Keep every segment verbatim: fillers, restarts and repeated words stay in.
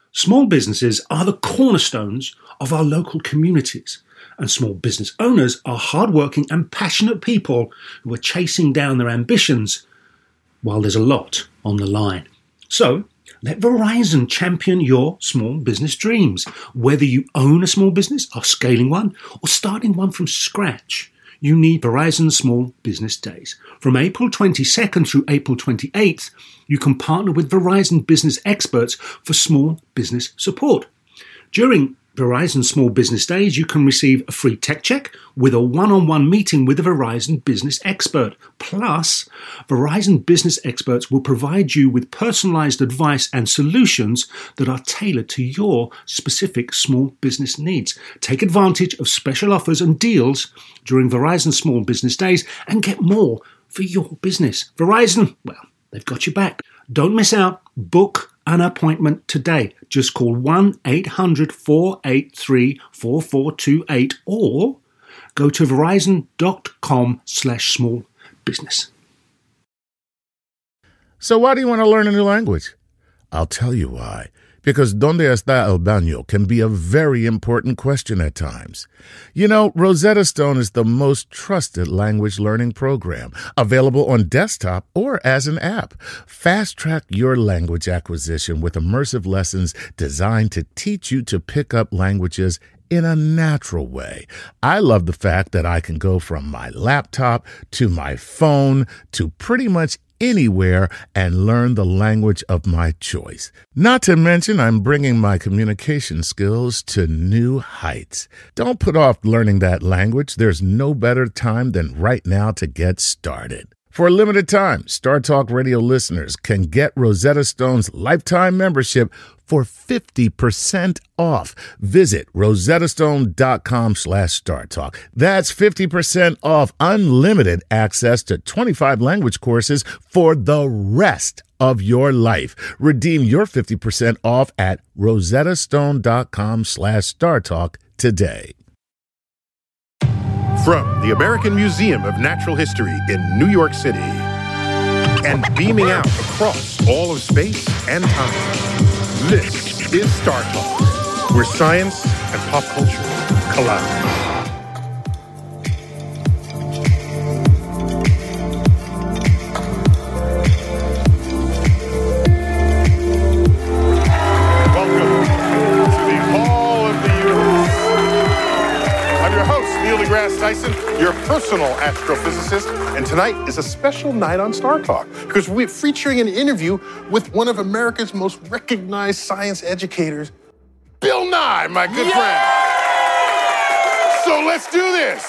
Small businesses are the cornerstones of our local communities, and small business owners are hardworking and passionate people who are chasing down their ambitions while there's a lot on the line. So, let Verizon champion your small business dreams. Whether you own a small business, are scaling one, or starting one from scratch, you need Verizon Small Business Days. From April twenty-second through April twenty-eighth, you can partner with Verizon business experts for small business support. During Verizon Small Business Days, you can receive a free tech check with a one-on-one meeting with a Verizon business expert. Plus, Verizon business experts will provide you with personalized advice and solutions that are tailored to your specific small business needs. Take advantage of special offers and deals during Verizon Small Business Days and get more for your business. Verizon, well, they've got your back. Don't miss out. Book an appointment today. Just call one eight hundred four eight three four four two eight or go to verizon.com slash small business. So why do you want to learn a new language? I'll tell you why. Because ¿Dónde está el baño? Can be a very important question at times. You know, Rosetta Stone is the most trusted language learning program, available on desktop or as an app. Fast-track your language acquisition with immersive lessons designed to teach you to pick up languages in a natural way. I love the fact that I can go from my laptop to my phone to pretty much anywhere and learn the language of my choice. Not to mention, I'm bringing my communication skills to new heights. Don't put off learning that language. There's no better time than right now to get started. For a limited time, Star Talk Radio listeners can get Rosetta Stone's lifetime membership for fifty percent off. Visit rosettastone.com slash StarTalk. That's fifty percent off unlimited access to twenty-five language courses for the rest of your life. Redeem your fifty percent off at rosettastone.com slash StarTalk today. From the American Museum of Natural History in New York City and beaming out across all of space and time, this is Star Talk, where science and pop culture collide. deGrasse Tyson, your personal astrophysicist, and tonight is a special night on Star Talk because we're featuring an interview with one of America's most recognized science educators, Bill Nye, my good yeah! friend. So let's do this.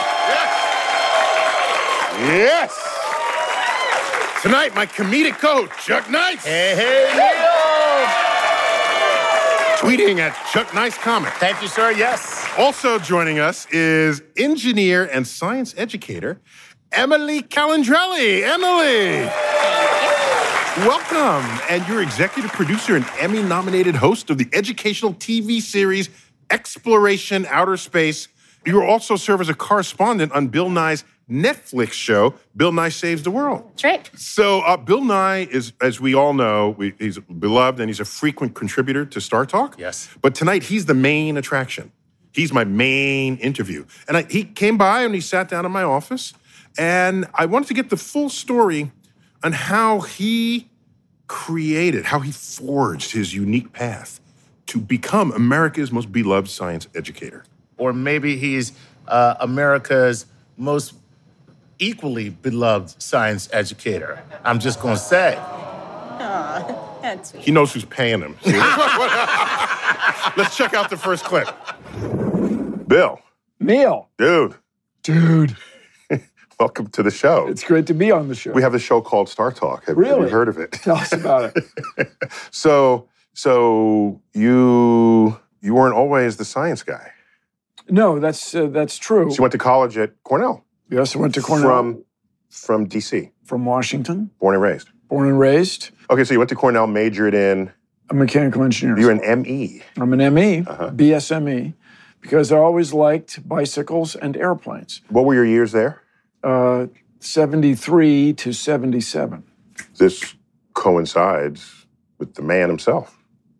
Yes. Yes. Tonight, my comedic coach, Chuck Nice. Hey, hey, Neil. Tweeting at Chuck Nice Comic. Thank you, sir. Yes. Also joining us is engineer and science educator, Emily Calandrelli. Emily! Welcome. And you're executive producer and Emmy-nominated host of the educational T V series Exploration Outer Space. You also serve as a correspondent on Bill Nye's Netflix show, Bill Nye Saves the World. That's right. So uh, Bill Nye is, as we all know, we, he's beloved and he's a frequent contributor to Star Talk. Yes. But tonight, he's the main attraction. He's my main interview. And I, he came by and he sat down in my office, and I wanted to get the full story on how he created, how he forged his unique path to become America's most beloved science educator. Or maybe he's uh, America's most equally beloved science educator. I'm just going to say. Aw, that's sweet. He knows who's paying him. Let's check out the first clip. Bill. Neil. Dude. Dude. Welcome to the show. It's great to be on the show. We have a show called Star Talk. Have, really? have you heard of it? Tell us about it. so, so you you weren't always the science guy. No, that's uh, that's true. So you went to college at Cornell. Yes, I went to Cornell. From from D C. From Washington. Born and raised. Born and raised. Okay, so you went to Cornell, majored in a mechanical engineer. You're an M E. I'm an M E, uh-huh. B S M E, because I always liked bicycles and airplanes. What were your years there? Uh, seventy-three to seventy-seven. This coincides with the man himself,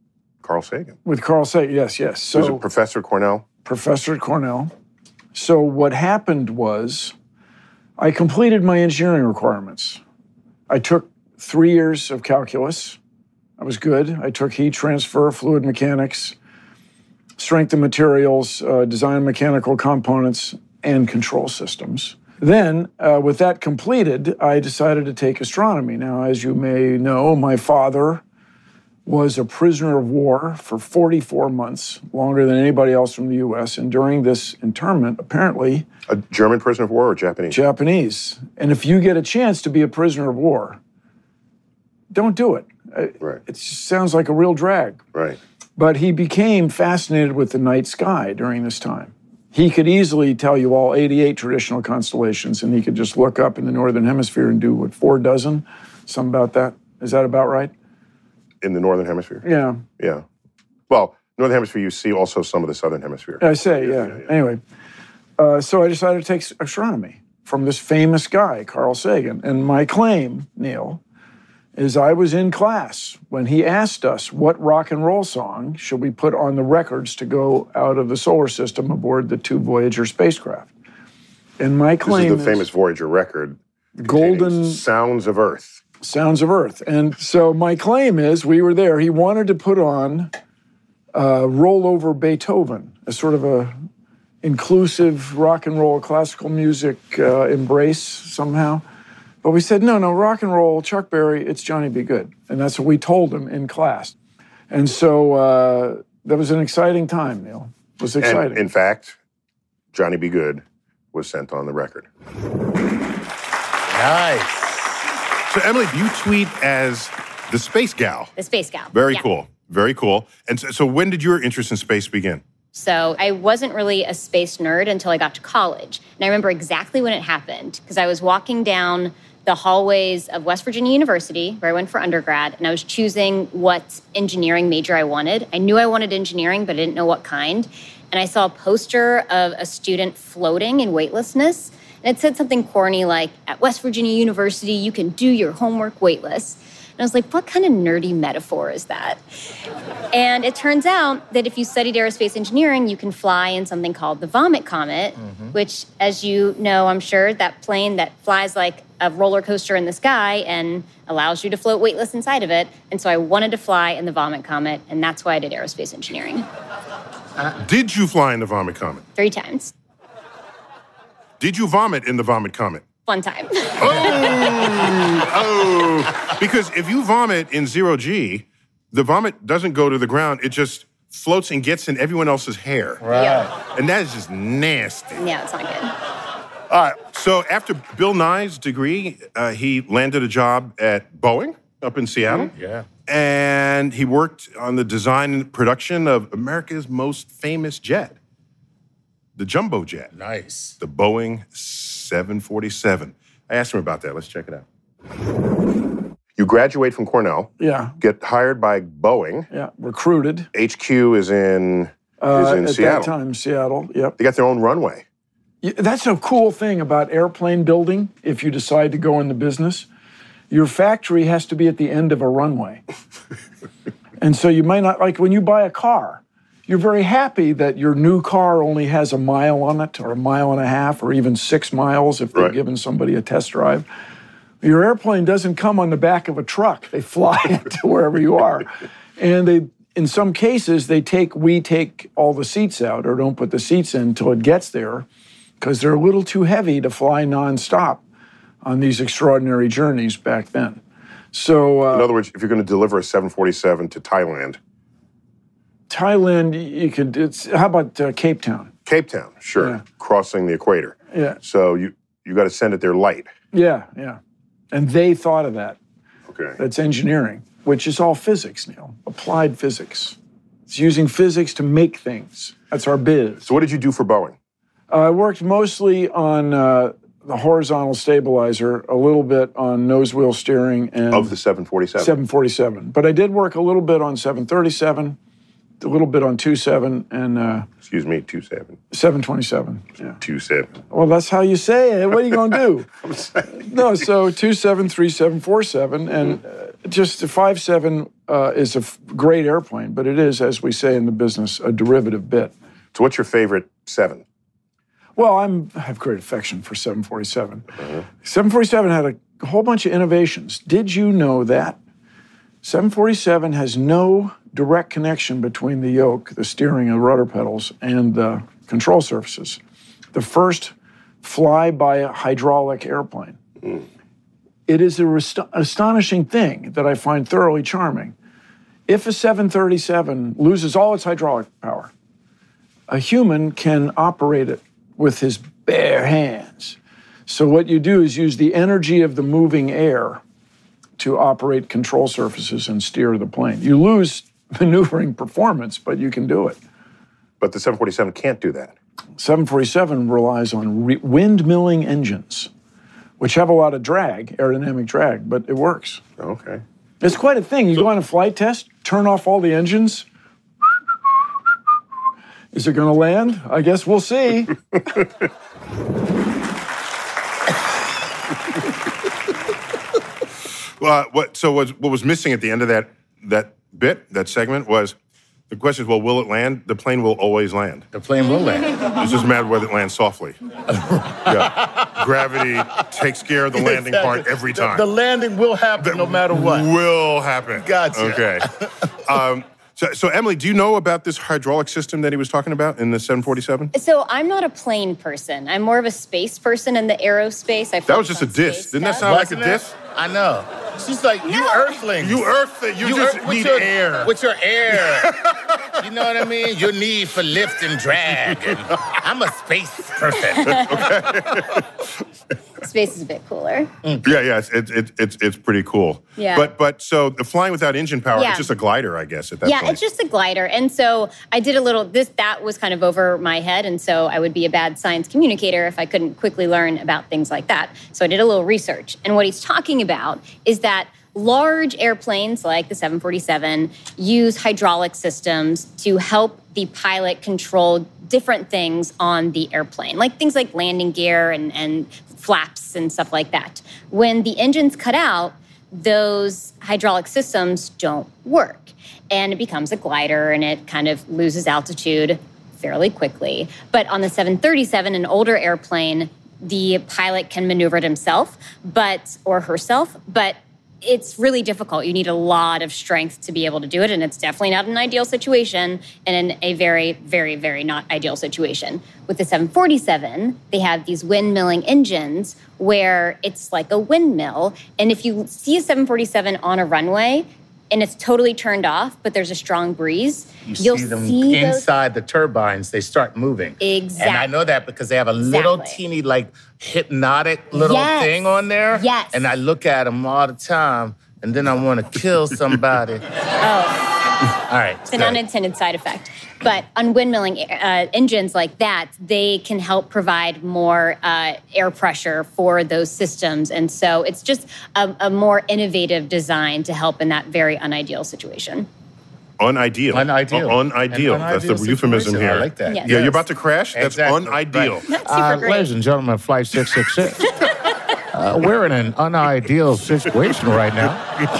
Carl Sagan. With Carl Sagan, yes, yes. He was So a professor at Cornell. professor at Cornell. So what happened was I completed my engineering requirements. I took three years of calculus. I was good. I took heat transfer, fluid mechanics, strength of materials, uh, design mechanical components, and control systems. Then, uh, with that completed, I decided to take astronomy. Now, as you may know, my father was a prisoner of war for forty-four months, longer than anybody else from the U S. And during this internment, apparently, A German prisoner of war or Japanese? Japanese. And if you get a chance to be a prisoner of war, don't do it. Uh, Right. It sounds like a real drag. Right. But he became fascinated with the night sky during this time. He could easily tell you all eighty-eight traditional constellations, and he could just look up in the Northern Hemisphere and do, what, four dozen? Something about that. Is that about right? In the Northern Hemisphere? Yeah. Yeah. Well, Northern Hemisphere, you see also some of the Southern Hemisphere. I say, yeah. yeah, yeah. Anyway, uh, so I decided to take astronomy from this famous guy, Carl Sagan. And my claim, Neil, is I was in class when he asked us what rock and roll song should we put on the records to go out of the solar system aboard the two Voyager spacecraft. And my claim This is the famous Voyager record. Golden Sounds of Earth. Sounds of Earth. And so my claim is we were there. He wanted to put on uh, Rollover Beethoven, a sort of a inclusive rock and roll, classical music uh, embrace somehow. But we said, no, no, rock and roll, Chuck Berry, it's Johnny B. Good. And that's what we told him in class. And so uh, that was an exciting time, Neil. It was exciting. And in fact, Johnny B. Good was sent on the record. Nice. So, Emily, you tweet as the Space Gal. The Space Gal. Very Yeah. cool. Very cool. And so, so when did your interest in space begin? So I wasn't really a space nerd until I got to college. And I remember exactly when it happened because I was walking down the hallways of West Virginia University, where I went for undergrad, and I was choosing what engineering major I wanted. I knew I wanted engineering, but I didn't know what kind. And I saw a poster of a student floating in weightlessness. And it said something corny like, at West Virginia University, you can do your homework weightless. And I was like, what kind of nerdy metaphor is that? And it turns out that if you studied aerospace engineering, you can fly in something called the Vomit Comet, mm-hmm. which, as you know, I'm sure, that plane that flies like a roller coaster in the sky and allows you to float weightless inside of it. And so I wanted to fly in the Vomit Comet, and that's why I did aerospace engineering. Uh, did you fly in the Vomit Comet? Three times. Did you vomit in the Vomit Comet? One time. Oh, oh. Because if you vomit in zero G, the vomit doesn't go to the ground. It just floats and gets in everyone else's hair. Right. Yeah. And that is just nasty. Yeah, it's not good. All right. So after Bill Nye's degree, uh, he landed a job at Boeing up in Seattle. Mm-hmm. Yeah. And he worked on the design and production of America's most famous jet, the jumbo jet. Nice. The Boeing seven forty-seven. I asked him about that. Let's check it out. You graduate from Cornell. Yeah. Get hired by Boeing. Yeah. Recruited. H Q is in, Uh, is in at Seattle. that time, Seattle. Yep. They got their own runway. Yeah, that's a cool thing about airplane building. If you decide to go into business, your factory has to be at the end of a runway. And so you might not, like when you buy a car, you're very happy that your new car only has a mile on it or a mile and a half or even six miles if they've Right. given somebody a test drive. Your airplane doesn't come on the back of a truck. They fly it to wherever you are. And they, in some cases, they take, we take all the seats out or don't put the seats in until it gets there because they're a little too heavy to fly nonstop on these extraordinary journeys back then. So, uh, In other words, if you're going to deliver a seven forty-seven to Thailand, Thailand, you could, it's, how about uh, Cape Town? Cape Town, sure, Yeah. crossing the equator. Yeah. So you you got to send it there light. Yeah, yeah. And they thought of that. Okay. That's engineering, which is all physics, Neil, applied physics. It's using physics to make things. That's our biz. So what did you do for Boeing? Uh, I worked mostly on uh, the horizontal stabilizer, a little bit on nose wheel steering and Of the seven forty-seven. seven forty-seven. But I did work a little bit on seven thirty-seven, a little bit on two seven, and uh, Excuse me, two seven. seven twenty-seven. Yeah. two seven. Well, that's how you say it. What are you going to do? No, so two seven, three seven, four seven, and uh, just the five seven uh, is a f- great airplane, but it is, as we say in the business, a derivative bit. So what's your favorite seven? Well, I'm, I have great affection for seven forty-seven. Uh-huh. seven forty-seven had a whole bunch of innovations. Did you know that seven forty-seven has no direct connection between the yoke, the steering and the rudder pedals, and the control surfaces? The first fly-by-hydraulic airplane. Mm. It is an ast- astonishing thing that I find thoroughly charming. If a seven thirty-seven loses all its hydraulic power, a human can operate it with his bare hands. So what you do is use the energy of the moving air to operate control surfaces and steer the plane. You lose maneuvering performance, but you can do it. But the seven forty-seven can't do that. seven forty-seven relies on re- windmilling engines, which have a lot of drag, aerodynamic drag, but it works. Okay. It's quite a thing. You so, go on a flight test, turn off all the engines. Is it going to land? I guess we'll see. Well, what, so what, what was missing at the end of that that bit, that segment, was the question is, well, will it land? The plane will always land. The plane will land. It's just a matter of whether it lands softly. Yeah. Gravity takes care of the landing exactly. part every time. The, the landing will happen the, no matter what. Will happen. Gotcha. Okay. um, So, so, Emily, do you know about this hydraulic system that he was talking about in the seven forty-seven? So I'm not a plane person. I'm more of a space person in the aerospace. I that was just a diss. Didn't that sound Wasn't like a it? diss? I know. She's like, you No. earthlings. You earthling. You, you just earth- need your, air. With your air. You know what I mean? Your need for lift and drag. And I'm a space person. Space is a bit cooler. Yeah, yeah, it's it's it's it's pretty cool. Yeah. But but so the flying without engine power, Yeah. it's just a glider, I guess, at that Yeah, point. it's just a glider. And so I did a little, this, that was kind of over my head. And so I would be a bad science communicator if I couldn't quickly learn about things like that. So I did a little research. And what he's talking about is that large airplanes like the seven forty-seven use hydraulic systems to help the pilot control different things on the airplane, like things like landing gear and, and flaps and stuff like that. When the engines cut out, those hydraulic systems don't work. And it becomes a glider and it kind of loses altitude fairly quickly. But on the seven thirty-seven, an older airplane, the pilot can maneuver it himself, but or herself, but it's really difficult. You need a lot of strength to be able to do it, and it's definitely not an ideal situation, and in a very, very, very not ideal situation. With the seven forty-seven, they have these windmilling engines where it's like a windmill, and if you see a seven forty-seven on a runway, and it's totally turned off, but there's a strong breeze, You you'll see them see those- inside the turbines, they start moving. Exactly. And I know that because they have a little Exactly. teeny, like, hypnotic little Yes. thing on there. Yes. And I look at them all the time, and then I want to kill somebody. Oh. All right. It's an unintended side effect. But on windmilling uh, engines like that, they can help provide more uh, air pressure for those systems. And so it's just a, a more innovative design to help in that very unideal situation. Unideal. Unideal. Un- unideal. An That's unideal the euphemism situation. here. I like that. Yes. Yeah, you're about to crash? That's Exactly. unideal. Right. Not super Uh, great. ladies and gentlemen, Flight six six six. uh, we're in an unideal situation right now.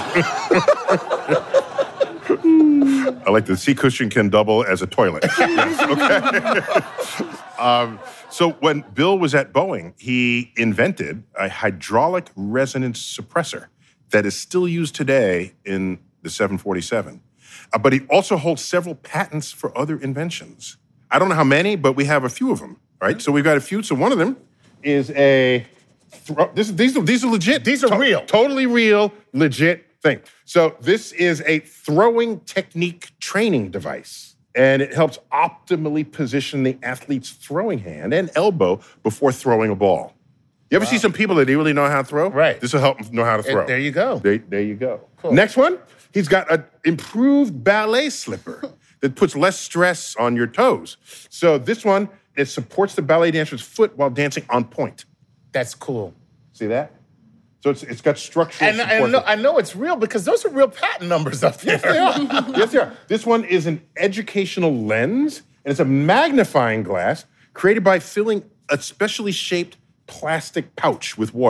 I like the seat cushion can double as a toilet. Yes, okay. um, so when Bill was at Boeing, he invented a hydraulic resonance suppressor that is still used today in the seven forty-seven. Uh, but he also holds several patents for other inventions. I don't know how many, but we have a few of them, right? So we've got a few. So one of them is a, thro- this, these, are, these are legit. These are To- real. Totally real, legit thing. So this is a throwing technique training device, and it helps optimally position the athlete's throwing hand and elbow before throwing a ball. You ever see some people that really know how to throw? Right. This will help them know how to throw. there you go. There, there you go. Cool. Next one, he's got an improved ballet slipper that puts less stress on your toes. So this one, it supports the ballet dancer's foot while dancing on point. That's cool. See that? So it's, it's got structural And support. I know, I know it's real because those are real patent numbers up there. Yes, they are. Yes, they are. This one is an educational lens, and it's a magnifying glass created by filling a specially shaped plastic pouch with water.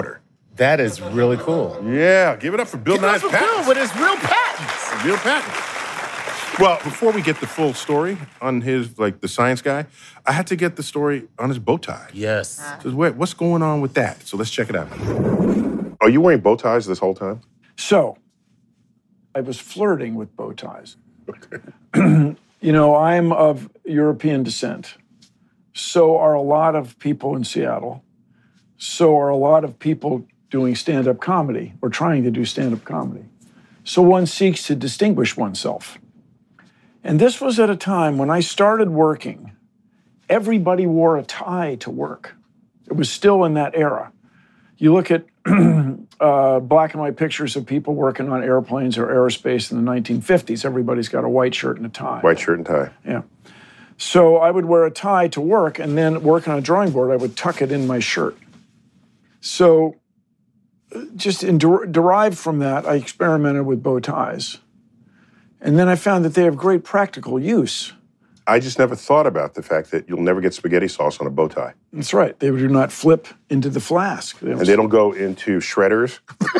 That is really cool. Yeah, give it up for Bill Give it up Nye's for patents. Bill with his real patents. Real patents. Well, before we get the full story on his, like, the science guy, I had to get the story on his bow tie. Yes. So wait, what's going on with that? So let's check it out. Are you wearing bow ties this whole time? So, I was flirting with bow ties. You know, I'm of European descent. So are a lot of people in Seattle. So are a lot of people doing stand-up comedy or trying to do stand-up comedy. So one seeks to distinguish oneself. And this was at a time when I started working, everybody wore a tie to work. It was still in that era. You look at uh, black and white pictures of people working on airplanes or aerospace in the nineteen fifties. Everybody's got a white shirt and a tie. White shirt and tie. Yeah. So I would wear a tie to work, and then working on a drawing board, I would tuck it in my shirt. So just in der- derived from that, I experimented with bow ties. And then I found that they have great practical use. I just never thought about the fact that you'll never get spaghetti sauce on a bow tie. That's right. They do not flip into the flask. They And they don't go into shredders.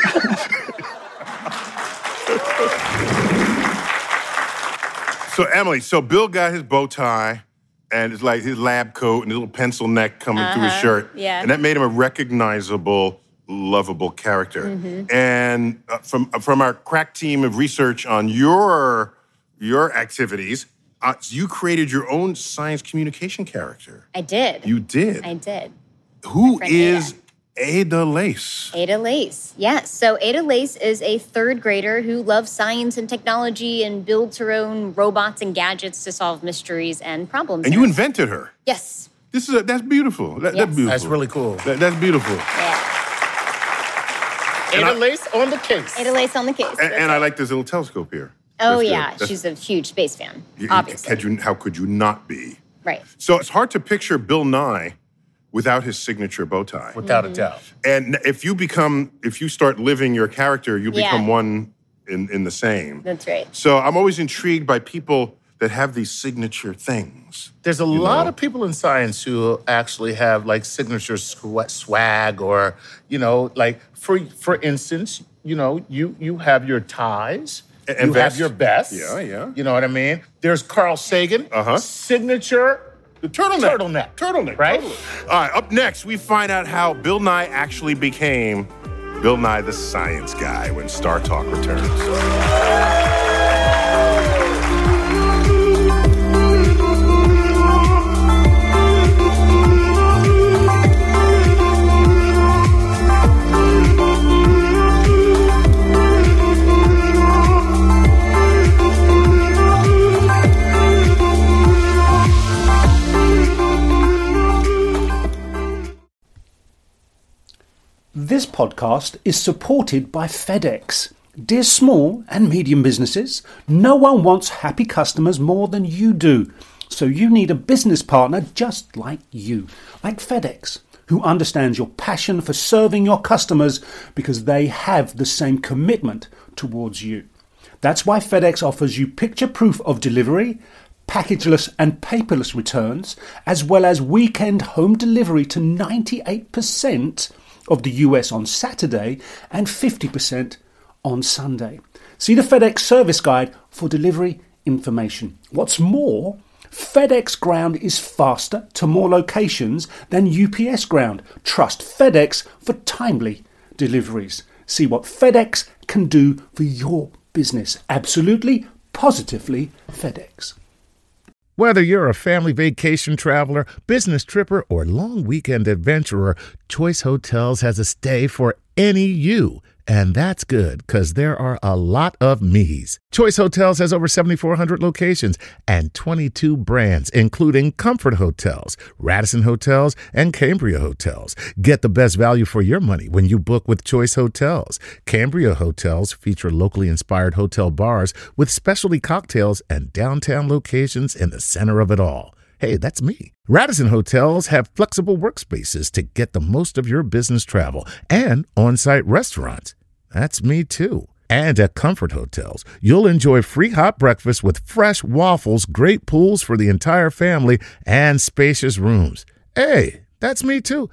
So, Emily, so Bill got his bow tie, and it's like his lab coat and his little pencil neck coming Uh-huh, through his shirt. yeah. And that made him a recognizable, lovable character. Mm-hmm. And uh, from from our crack team of research on your your activities, uh, you created your own science communication character. I did. You did. I did. Who friend is Ada Lace? Ada Lace, yes. So Ada Lace is a third grader who loves science and technology and builds her own robots and gadgets to solve mysteries and problems. And you invented her. Yes. This is a, that's beautiful. That, Yes. That's beautiful. That's really cool. That, that's beautiful. Yeah. Ada Lace on the case. Ada Lace on the case. And, That's and I right. like this little telescope here. Oh, That's good. yeah. That's- She's a huge space fan, you- obviously. Could you, how could you not be? Right. So it's hard to picture Bill Nye without his signature bow tie. Without Mm-hmm. a doubt. And if you become, if you start living your character, you Yeah. become one in, in the same. That's right. So I'm always intrigued by people that have these signature things. There's a You lot know? of people in science who actually have like signature swa- swag or, you know, like for for instance, you know, you you have your ties. And- and you vests. have your best. Yeah, yeah. You know what I mean? There's Carl Sagan. Uh-huh. Signature The turtleneck. turtleneck. Turtleneck. Right? Totally. All right, up next, we find out how Bill Nye actually became Bill Nye the Science Guy when Star Talk returns. This podcast is supported by FedEx. Dear small and medium businesses, no one wants happy customers more than you do. So you need a business partner just like you, like FedEx, who understands your passion for serving your customers because they have the same commitment towards you. That's why FedEx offers you picture proof of delivery, packageless and paperless returns, as well as weekend home delivery to ninety-eight percent of the U S on Saturday and fifty percent on Sunday. See the FedEx service guide for delivery information. What's more, FedEx Ground is faster to more locations than U P S Ground. Trust FedEx for timely deliveries. See what FedEx can do for your business. Absolutely, positively FedEx. Whether you're a family vacation traveler, business tripper, or long weekend adventurer, Choice Hotels has a stay for any you. And that's good, because there are a lot of me's. Choice Hotels has over seventy-four hundred locations and twenty-two brands, including Comfort Hotels, Radisson Hotels, and Cambria Hotels. Get the best value for your money when you book with Choice Hotels. Cambria Hotels feature locally inspired hotel bars with specialty cocktails and downtown locations in the center of it all. Hey, that's me. Radisson Hotels have flexible workspaces to get the most of your business travel and on-site restaurants. That's me too. And at Comfort Hotels, you'll enjoy free hot breakfast with fresh waffles, great pools for the entire family, and spacious rooms. Hey, that's me too.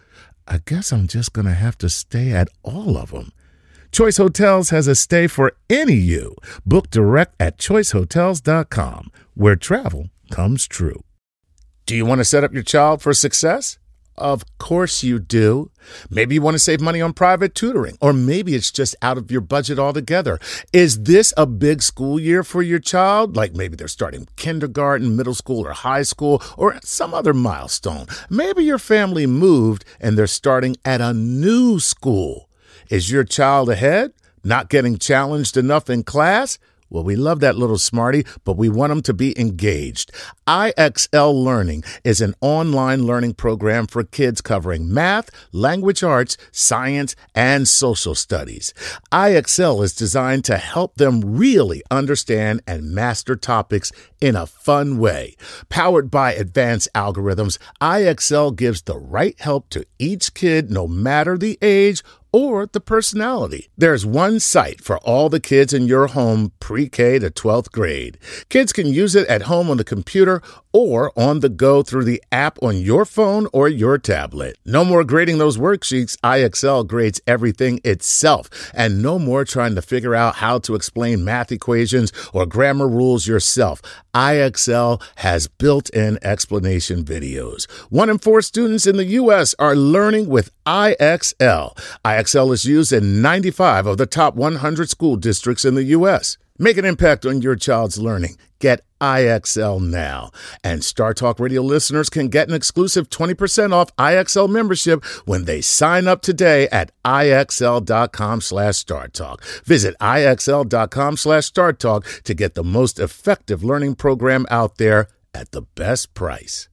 I guess I'm just going to have to stay at all of them. Choice Hotels has a stay for any you. Book direct at choice hotels dot com, where travel comes true. Do you want to set up your child for success? Of course you do. Maybe you want to save money on private tutoring, or maybe it's just out of your budget altogether. Is this a big school year for your child? Like maybe they're starting kindergarten, middle school, or high school, or some other milestone. Maybe your family moved and they're starting at a new school. Is your child ahead? Not getting challenged enough in class? Well, we love that little smarty, but we want them to be engaged. I X L Learning is an online learning program for kids covering math, language arts, science, and social studies. I X L is designed to help them really understand and master topics in a fun way. Powered by advanced algorithms, I X L gives the right help to each kid, no matter the age or the personality. There's one site for all the kids in your home, pre-K to twelfth grade. Kids can use it at home on the computer or on the go through the app on your phone or your tablet. No more grading those worksheets. I X L grades everything itself. And no more trying to figure out how to explain math equations or grammar rules yourself. I X L has built-in explanation videos. One in four students in the U S are learning with I X L. I X L is used in ninety-five of the top one hundred school districts in the U S. Make an impact on your child's learning. Get I X L now. And Star Talk Radio listeners can get an exclusive twenty percent off I X L membership when they sign up today at IXL.com slash StarTalk. Visit IXL.com slash StarTalk to get the most effective learning program out there at the best price.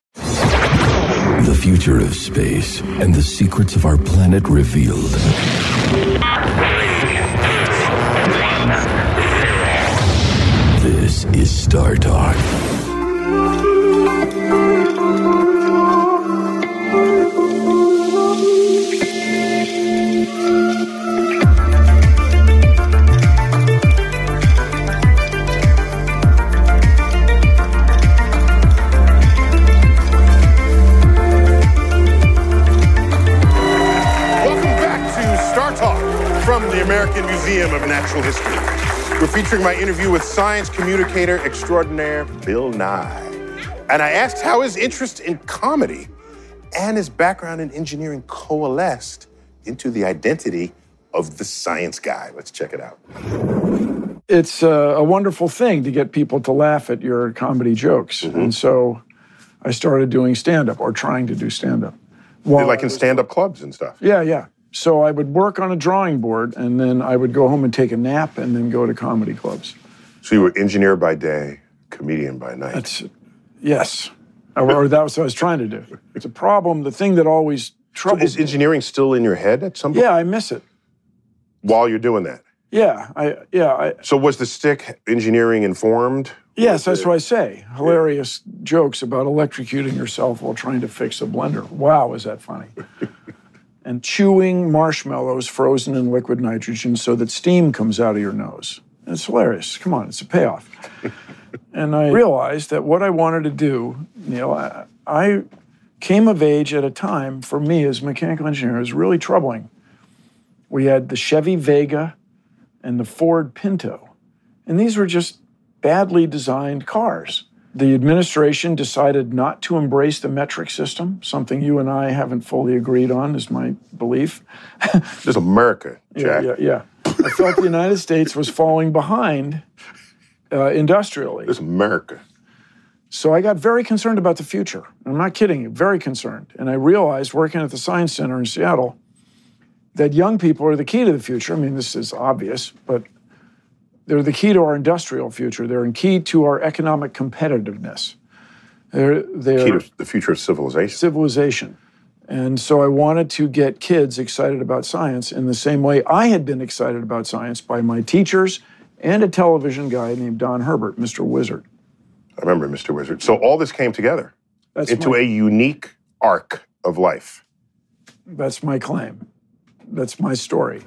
The future of space and the secrets of our planet revealed. This is Star Talk. From the American Museum of Natural History. We're featuring my interview with science communicator extraordinaire Bill Nye. And I asked how his interest in comedy and his background in engineering coalesced into the identity of the science guy. Let's check it out. It's a, a wonderful thing to get people to laugh at your comedy jokes. Mm-hmm. And so I started doing stand-up, or trying to do stand-up. Well, like in stand-up clubs and stuff? Yeah, yeah. So I would work on a drawing board, and then I would go home and take a nap, and then go to comedy clubs. So you were engineer by day, comedian by night. That's, yes. Or that was what I was trying to do. It's a problem. The thing that always troubles So is engineering still in your head at some point? Yeah, I miss it. While you're doing that? Yeah, I, yeah. I, so was the stick engineering informed? Yes, that's what I say. Hilarious yeah. jokes about electrocuting yourself while trying to fix a blender. Wow, is that funny? And chewing marshmallows frozen in liquid nitrogen so that steam comes out of your nose. And it's hilarious. Come on, it's a payoff. And I realized that what I wanted to do, Neil, I, I came of age at a time, for me as a mechanical engineer, it was really troubling. We had the Chevy Vega and the Ford Pinto. And these were just badly designed cars. The administration decided not to embrace the metric system, something you and I haven't fully agreed on, is my belief. This is America, Jack. Yeah, yeah, yeah. I felt the United States was falling behind uh, industrially. This is America. So I got very concerned about the future. I'm not kidding you, very concerned. And I realized, working at the Science Center in Seattle, that young people are the key to the future. I mean, this is obvious, but they're the key to our industrial future. They're the key to our economic competitiveness. They're, they're key to the future of civilization. Civilization. And so I wanted to get kids excited about science in the same way I had been excited about science by my teachers and a television guy named Don Herbert, Mister Wizard. I remember Mister Wizard. So all this came together that's into my, a unique arc of life. That's my claim. That's my story.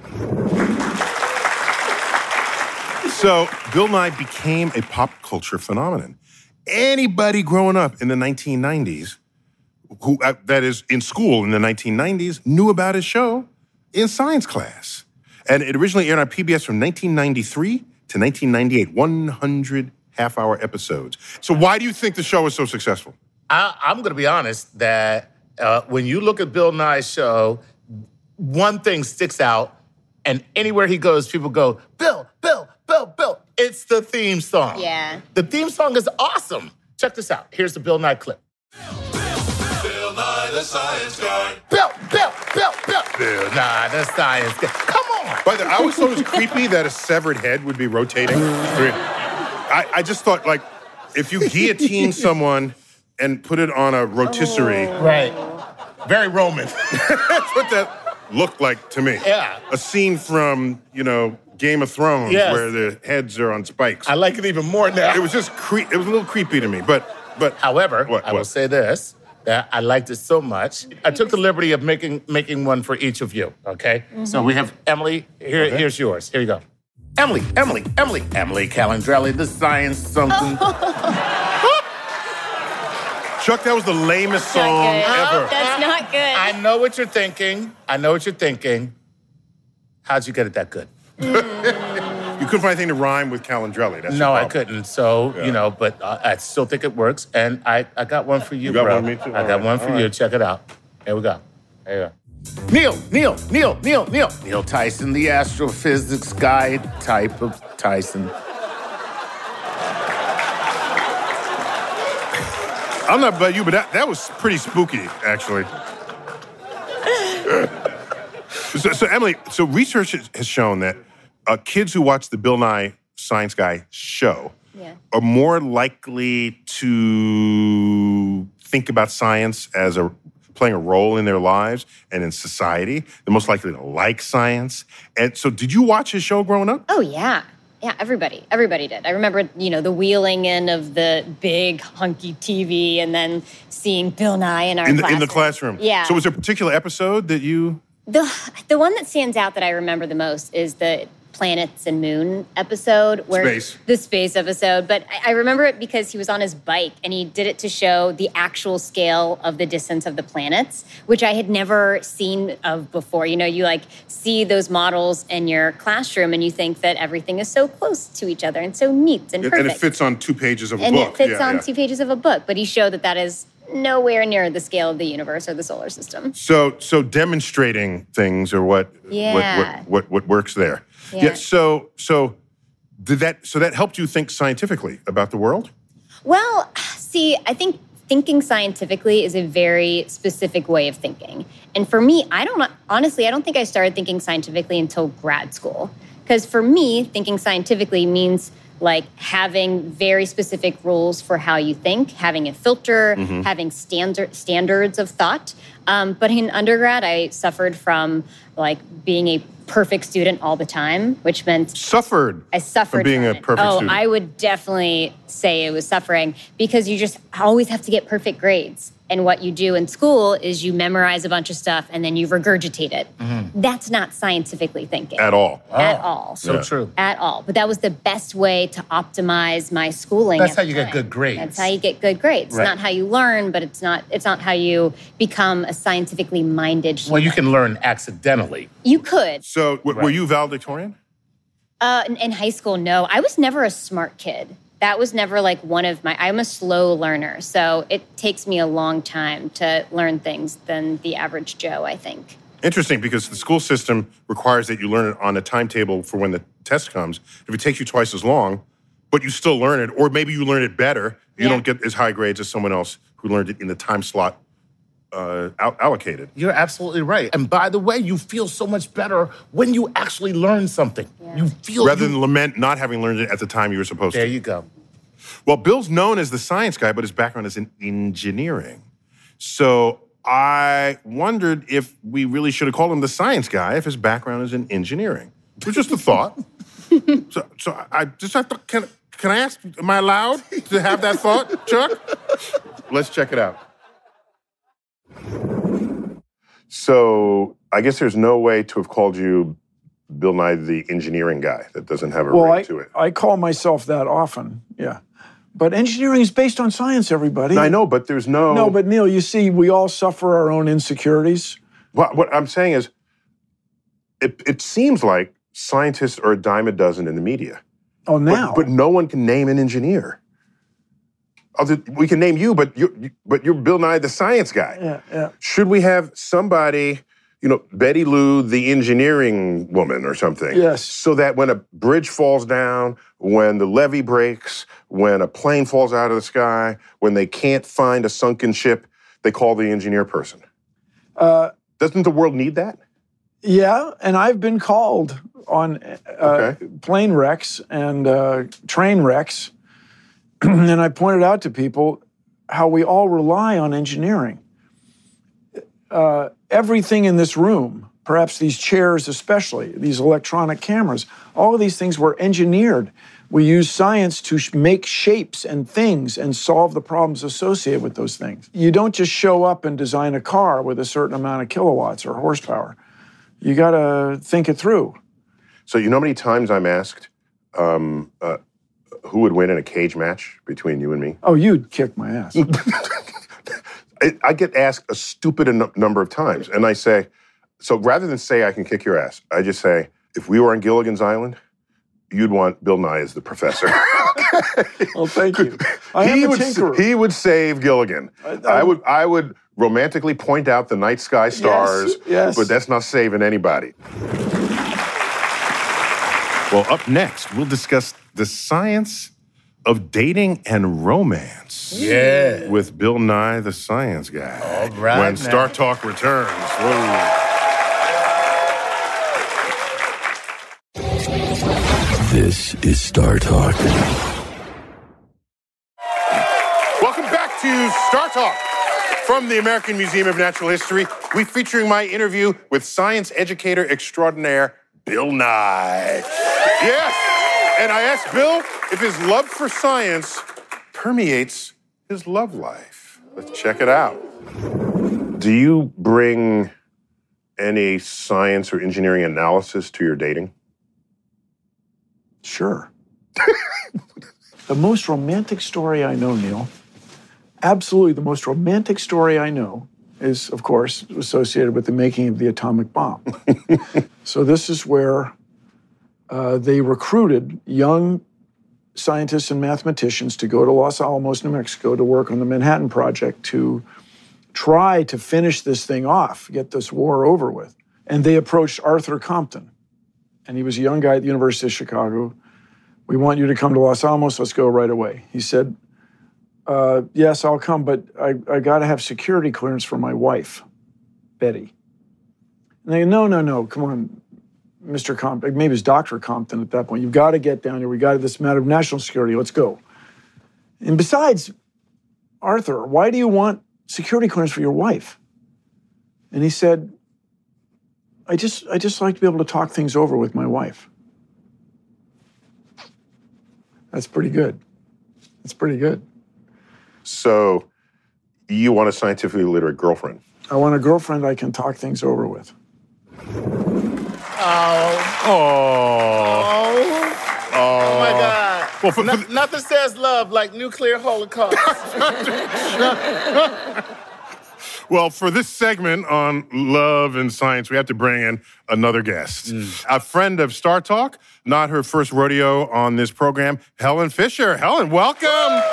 So Bill Nye became a pop culture phenomenon. Anybody growing up in the nineteen nineties who uh, that is in school in the nineteen nineties, knew about his show in science class. And it originally aired on P B S from nineteen ninety-three to nineteen ninety-eight, one hundred half-hour episodes. So why do you think the show was so successful? I, I'm going to be honest that uh, when you look at Bill Nye's show, one thing sticks out, and anywhere he goes, people go, Bill, Bill, Bill, Bill. It's the theme song. Yeah. The theme song is awesome. Check this out. Here's the Bill Nye clip. Bill Nye the Science Guy. Bill, Bill, Bill, Bill. Bill Nye the Science Guy. Come on. By the way, I always thought it was creepy that a severed head would be rotating. I, I just thought, like, if you guillotine someone and put it on a rotisserie. Oh. Right. Very Roman. That's what that looked like to me. Yeah. A scene from, you know, Game of Thrones, Yes. where the heads are on spikes. I like it even more now. It was just cre- it was a little creepy to me, but but However, What, I will what? say this, that I liked it so much. I took the liberty of making making one for each of you, okay? So we have Emily, here, Okay. here's yours. Here you go. Emily, Emily, Emily, Emily Calandrelli, the science something. Chuck, that was the lamest Not song good. ever. That's not good. I know what you're thinking. I know what you're thinking. How'd you get it that good? You couldn't find anything to rhyme with Calandrelli. That's No, the I problem. couldn't. So, Yeah. you know, but uh, I still think it works. And I, I got one for you, You got bro. one for me, too? I All got right, one for all you. right. Check it out. Here we go. There you go. Neil, Neil, Neil, Neil, Neil. Neil Tyson, the astrophysics guy type of Tyson. I don't know about you, but that, that was pretty spooky, actually. so, so, Emily, so research has- has shown that uh, kids who watch the Bill Nye Science Guy show Yeah. are more likely to think about science as a playing a role in their lives and in society. They're most likely to like science. And so, did you watch his show growing up? Oh, yeah. Yeah, everybody. Everybody did. I remember, you know, the wheeling in of the big hunky T V and then seeing Bill Nye in our In the, classroom. in the classroom. Yeah. So, was there a particular episode that you? The the one that stands out that I remember the most is the Planets and Moon episode. Where Space. The space episode. But I, I remember it because he was on his bike and he did it to show the actual scale of the distance of the planets, which I had never seen of before. You know, you like see those models in your classroom and you think that everything is so close to each other and so neat and And perfect. it fits on two pages of a and book. it fits Yeah, on yeah. two pages of a book. But he showed that that is nowhere near the scale of the universe or the solar system. So, so demonstrating things or what, Yeah. what, what, what, what works there. Yeah. So, so did that? So that helped you think scientifically about the world? Well, see, I think thinking scientifically is a very specific way of thinking. And for me, I don't honestly, I don't think I started thinking scientifically until grad school. Because for me, thinking scientifically means like having very specific rules for how you think, having a filter, Mm-hmm. having standard standards of thought. Um, but in undergrad, I suffered from like being a perfect student all the time, which meant Suffered. I suffered from being from a it. perfect oh, student. I would definitely say it was suffering because you just always have to get perfect grades. And what you do in school is you memorize a bunch of stuff and then you regurgitate it. That's not scientifically thinking. At all. At all. So Yeah. true. At all. But that was the best way to optimize my schooling. That's at how the you get time. good grades. That's how you get good grades. Right. It's not how you learn, but it's not it's not how you become a scientifically minded Well, you human. can learn accidentally. You could. So, w- were Right. you valedictorian? Uh, in, in high school, no. I was never a smart kid. That was never like one of my, I'm a slow learner. So it takes me a long time to learn things than the average Joe, I think. Interesting, because the school system requires that you learn it on a timetable for when the test comes. If it takes you twice as long, but you still learn it, or maybe you learn it better, you Yeah. don't get as high grades as someone else who learned it in the time slot uh, al- allocated. You're absolutely right. And by the way, you feel so much better when you actually learn something. You feel Rather you- than lament not having learned it at the time you were supposed There to. you go. Well, Bill's known as the science guy, but his background is in engineering. So I wondered if we really should have called him the science guy if his background is in engineering. It was just a thought. so, so I I just have to, can, can I ask, am I allowed to have that thought, Chuck? Let's check it out. So I guess there's no way to have called you Bill Nye the engineering guy. That doesn't have a Well, ring I, to it. I call myself that often, yeah. But engineering is based on science, everybody. I know, but there's no... No, but Neil, you see, we all suffer our own insecurities. What, what I'm saying is, it, it seems like scientists are a dime a dozen in the media. Oh, now? But, but no one can name an engineer. Other, we can name you, but you're, you, but you're Bill Nye the Science Guy. Yeah, yeah. Should we have somebody, you know, Betty Lou, the engineering woman or something? Yes. So that when a bridge falls down, when the levee breaks, when a plane falls out of the sky, when they can't find a sunken ship, they call the engineer person. Uh, Doesn't the world need that? Yeah, and I've been called on uh, Okay. plane wrecks and uh, train wrecks, and I pointed out to people how we all rely on engineering. Uh, everything in this room, perhaps these chairs especially, these electronic cameras, all of these things were engineered. We use science to sh- make shapes and things and solve the problems associated with those things. You don't just show up and design a car with a certain amount of kilowatts or horsepower. You got to think it through. So you know how many times I'm asked um, uh, who would win in a cage match between you and me? Oh, you'd kick my ass. I, I get asked a stupid en- number of times, and I say, so rather than say I can kick your ass, I just say, if we were on Gilligan's Island, you'd want Bill Nye as the professor. Well, thank you. I am he a would, tinkerer. He would save Gilligan. I, I would I would romantically point out the night sky stars, Yes, yes. but that's not saving anybody. Well, up next, we'll discuss the science of dating and romance. Yeah. With Bill Nye, the Science Guy. All right, When now. Star Talk returns. Whoa. This is Star Talk. Welcome back to Star Talk from the American Museum of Natural History. We featuring my interview with science educator extraordinaire, Bill Nye. Yes, and I asked Bill if his love for science permeates his love life. Let's check it out. Do you bring any science or engineering analysis to your dating? Sure. The most romantic story I know, Neil, absolutely the most romantic story I know is, of course, associated with the making of the atomic bomb. So this is where uh, they recruited young scientists and mathematicians to go to Los Alamos, New Mexico, to work on the Manhattan Project to try to finish this thing off, get this war over with. And they approached Arthur Compton. And he was a young guy at the University of Chicago. We want you to come to Los Alamos. Let's go right away. He said, uh, yes, I'll come, but I, I got to have security clearance for my wife, Betty. And they go, no, no, no, come on, Mister Compton. Maybe it's Doctor Compton at that point. You've got to get down here. We got this matter of national security. Let's go. And besides, Arthur, why do you want security clearance for your wife? And he said, I just, I just like to be able to talk things over with my wife. That's pretty good. That's pretty good. So you want a scientifically literate girlfriend? I want a girlfriend I can talk things over with. Oh. Oh. Oh, my God. Well, for, No- for, nothing says love like nuclear holocaust. well, for this segment on love and science, we have to bring in another guest. A friend of Star Talk, not her first rodeo on this program, Helen Fisher. Helen, welcome.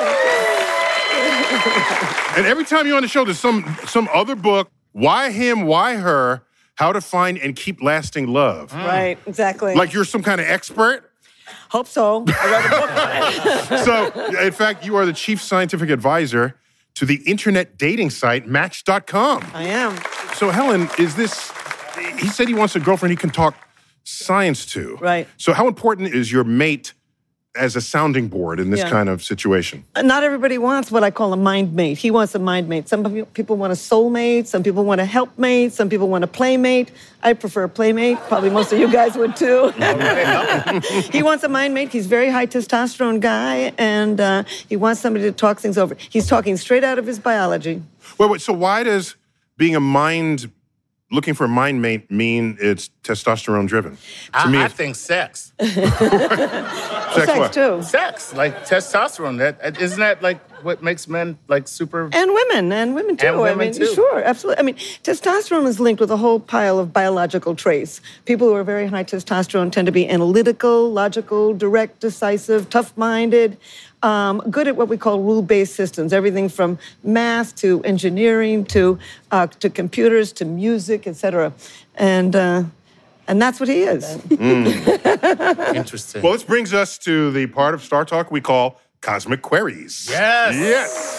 And every time you're on the show, there's some, some other book, Why Him, Why Her, How to Find and Keep Lasting Love. Right, exactly. Like you're some kind of expert? Hope so. I read a book on it. So, in fact, you are the chief scientific advisor to the internet dating site Match dot com. I am. So, Helen, is this, he said he wants a girlfriend he can talk science to. Right. So how important is your mate as a sounding board in this Yeah. kind of situation? Not everybody wants what I call a mind mate. He wants a mind mate. Some peo- people want a soulmate. Some people want a helpmate. Some people want a playmate. I prefer a playmate. Probably most of you guys would too. He wants a mind mate. He's a very high testosterone guy, and uh, he wants somebody to talk things over. He's talking straight out of his biology. Wait, wait, so why does being a mind, looking for a mind mate mean it's testosterone driven? To I, me, I it's- think sex. Sex, sex what? too. Sex, like testosterone. That isn't that like what makes men like super. And women, and women too. And women I mean, too. Sure, absolutely. I mean, testosterone is linked with a whole pile of biological traits. People who are very high testosterone tend to be analytical, logical, direct, decisive, tough-minded, um, good at what we call rule-based systems. Everything from math to engineering to uh, to computers to music, et cetera. And uh, and that's what he is. Mm. Interesting. Well, this brings us to the part of Star Talk we call Cosmic Queries. Yes. Yes.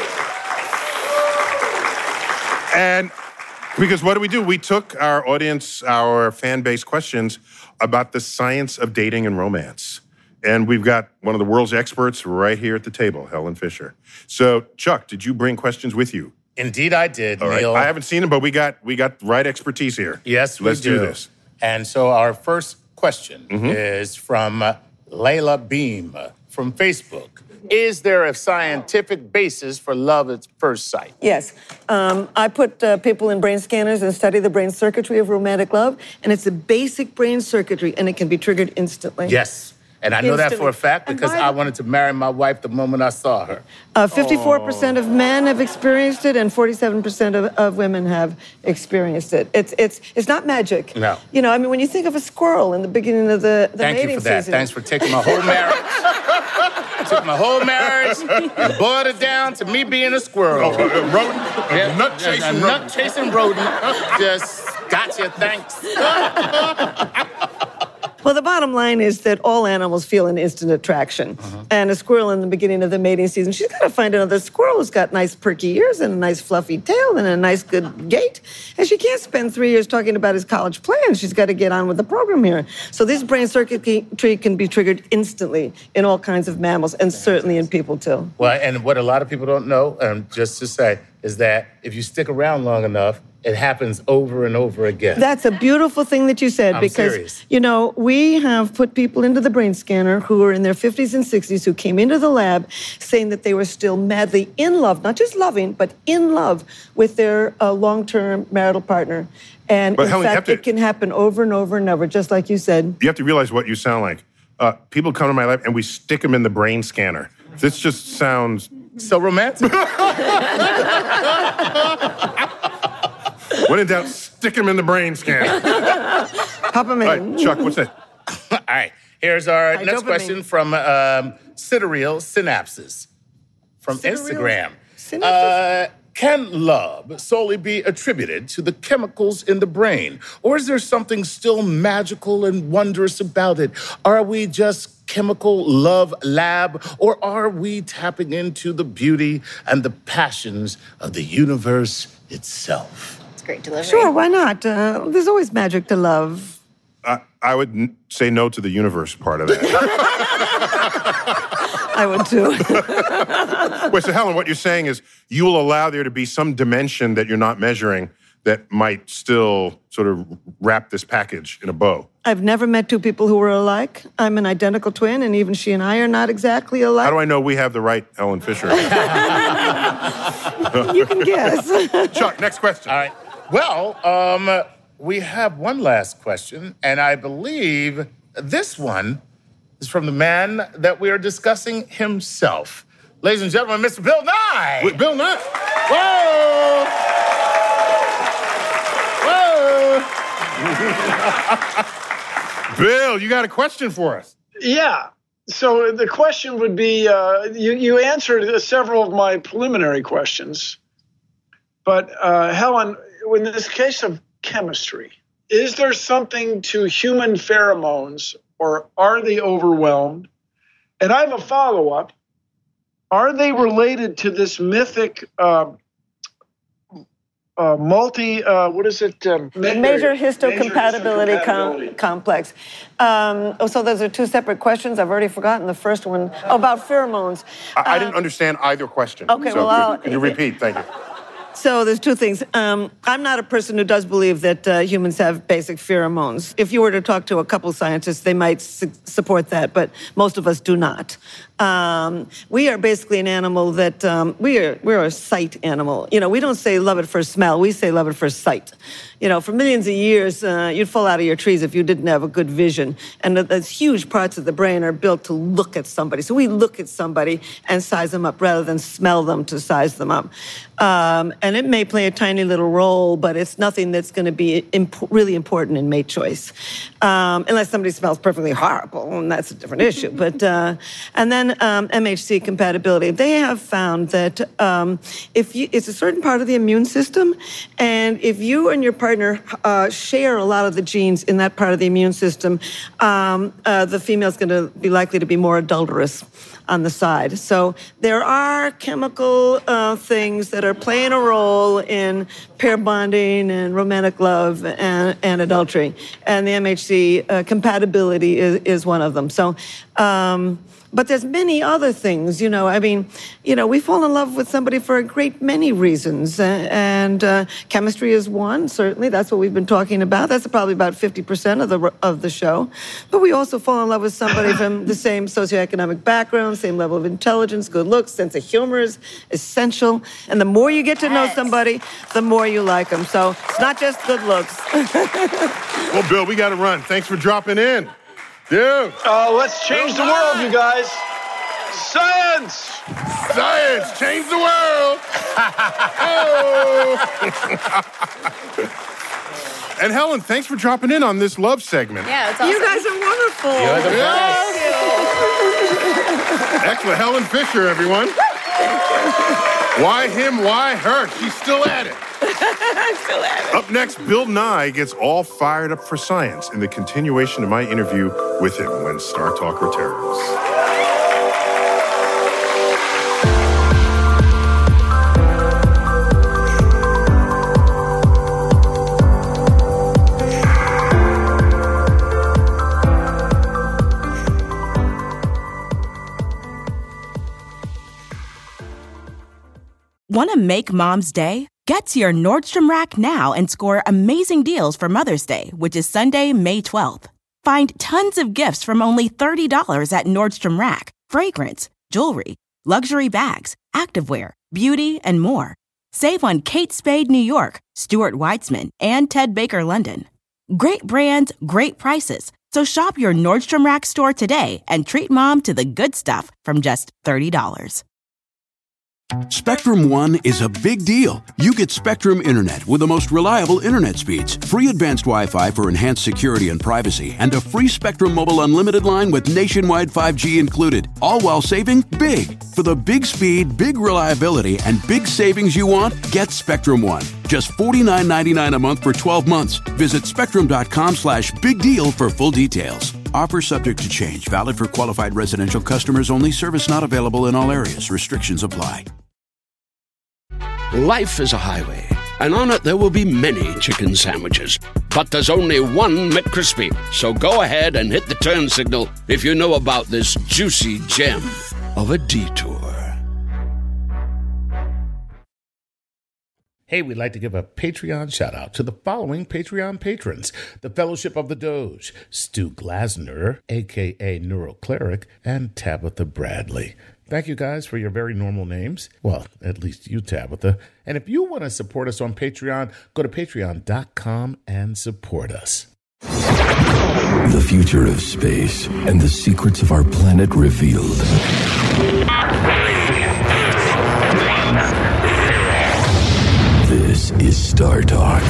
And because what do we do? We took our audience, our fan base questions about the science of dating and romance. And we've got one of the world's experts right here at the table, Helen Fisher. So, Chuck, did you bring questions with you? Indeed, I did, All right. Neil. I haven't seen them, but we got we got the right expertise here. Yes, we Let's do. do this. And so our first question Mm-hmm. is from uh, Layla Beam uh, from Facebook. Is there a scientific basis for love at first sight? Yes. Um, I put uh, people in brain scanners and study the brain circuitry of romantic love, and it's a basic brain circuitry, and it can be triggered instantly. Yes. And I know that for a Instantly. fact And because why- I wanted to marry my wife the moment I saw her. Uh, fifty-four percent of men have experienced it, and forty-seven percent of, of women have experienced it. It's it's it's not magic. No. You know, I mean, when you think of a squirrel in the beginning of the, the Thank mating you for that. season. Thanks for taking my whole marriage. Took my whole marriage and boiled it down to me being a squirrel. Oh, uh, rodent? Yeah, Nut a- chasing a rodent. nut chasing rodent. Just gotcha, thanks. Well, the bottom line is that all animals feel an instant attraction. Uh-huh. And a squirrel in the beginning of the mating season, she's got to find another squirrel who's got nice perky ears and a nice fluffy tail and a nice good gait. And she can't spend three years talking about his college plans. She's got to get on with the program here. So this brain circuitry can be triggered instantly in all kinds of mammals and certainly in people too. Well, and what a lot of people don't know, um, just to say, is that if you stick around long enough, it happens over and over again. That's a beautiful thing that you said I'm because, serious. you know, we have put people into the brain scanner who are in their fifties and sixties who came into the lab saying that they were still madly in love, not just loving, but in love with their uh, long-term marital partner. And But in Helen, you have fact, to- it can happen over and over and over, just like you said. You have to realize what you sound like. Uh, people come to my life and we stick them in the brain scanner. This just sounds So romantic. When in doubt, stick him in the brain scanner. Pop them in. All right, Chuck, what's that? All right, here's our Hi, next dopamine. question from um, Sidereal Synapses from Sidereal Instagram. Synapses? Uh, can love solely be attributed to the chemicals in the brain? Or is there something still magical and wondrous about it? Are we just chemical love lab, or are we tapping into the beauty and the passions of the universe itself? It's great delivery. Sure, why not? Uh, there's always magic to love. I, I would n- say no to the universe part of that. I would too. Wait, so Helen, what you're saying is you will allow there to be some dimension that you're not measuring that might still sort of wrap this package in a bow. I've never met two people who were alike. I'm an identical twin, and even she and I are not exactly alike. How do I know we have the right Helen Fisher? You can guess. Chuck, next question. All right. Well, um, we have one last question, and I believe this one is from the man that we are discussing himself. Ladies and gentlemen, Mister Bill Nye. Wait, Bill Nye. Whoa! Whoa! Bill, you got a question for us. Yeah. So the question would be, uh, you, you answered several of my preliminary questions. But uh, Helen, in this case of chemistry, is there something to human pheromones, or are they overwhelmed? And I have a follow-up. Are they related to this mythic uh, uh, multi, uh, what is it? Um, Major histocompatibility, histocompatibility. Com- complex. Um, oh, so those are two separate questions. I've already forgotten the first one. Oh, about pheromones. I, I didn't understand either question. okay, so well, I'll- could, could you repeat? Thank you. So there's two things. Um, I'm not a person who does believe that uh, humans have basic pheromones. If you were to talk to a couple scientists, they might su- support that, but most of us do not. Um, we are basically an animal that um, we are. We're a sight animal. You know, we don't say love at first smell. We say love at first sight. You know, for millions of years, uh, you'd fall out of your trees if you didn't have a good vision. And those huge parts of the brain are built to look at somebody. So we look at somebody and size them up rather than smell them to size them up. Um, and it may play a tiny little role, but it's nothing that's going to be imp- really important in mate choice, um, unless somebody smells perfectly horrible, and that's a different issue. But uh, and then um, M H C compatibility. They have found that um, if you, it's a certain part of the immune system, and if you and your partner uh, share a lot of the genes in that part of the immune system, um, uh, the female's going to be likely to be more adulterous on the side. So there are chemical uh, things that are playing a role in pair bonding and romantic love and, and adultery. And the M H C uh, compatibility is, is one of them. So, um, but there's many other things, you know. I mean, you know, we fall in love with somebody for a great many reasons. And uh, chemistry is one, certainly. That's what we've been talking about. That's probably about fifty percent of the of the show. But we also fall in love with somebody from the same socioeconomic background, same level of intelligence, good looks, sense of humor is essential. And the more you get to know somebody, the more you like them. So it's not just good looks. Well, Bill, we got to run. Thanks for dropping in. Dude. Uh, let's change the world, you guys. Science! Science, change the world! Oh. And Helen, thanks for dropping in on this love segment. Yeah, it's awesome. You guys are wonderful. You're the best. Excellent. Helen Fisher, everyone. Why him, why her? She's still at it. I'm still at it. Up next, Bill Nye gets all fired up for science in the continuation of my interview with him when Star Talk returns. Want to make Mom's day? Get to your Nordstrom Rack now and score amazing deals for Mother's Day, which is Sunday, May twelfth. Find tons of gifts from only thirty dollars at Nordstrom Rack. Fragrance, jewelry, luxury bags, activewear, beauty, and more. Save on Kate Spade New York, Stuart Weitzman, and Ted Baker London. Great brands, great prices. So shop your Nordstrom Rack store today and treat Mom to the good stuff from just thirty dollars. Spectrum One is a big deal. You get Spectrum Internet with the most reliable internet speeds, free advanced Wi-Fi for enhanced security and privacy, and a free Spectrum Mobile Unlimited line with nationwide five G included, all while saving big. For the big speed, big reliability, and big savings you want, get Spectrum One. Just forty-nine ninety-nine a month for twelve months. Visit spectrum.com slash big deal for full details. Offer subject to change. Valid for qualified residential customers only. Service not available in all areas. Restrictions apply. Life is a highway, and on it there will be many chicken sandwiches. But there's only one McCrispy. So go ahead and hit the turn signal if you know about this juicy gem of a detour. Hey, we'd like to give a Patreon shout-out to the following Patreon patrons. The Fellowship of the Doge, Stu Glasner, a k a. Neurocleric, and Tabitha Bradley. Thank you guys for your very normal names. Well, at least you, Tabitha. And if you want to support us on Patreon, go to patreon dot com and support us. The future of space and the secrets of our planet revealed. This is Star Talk.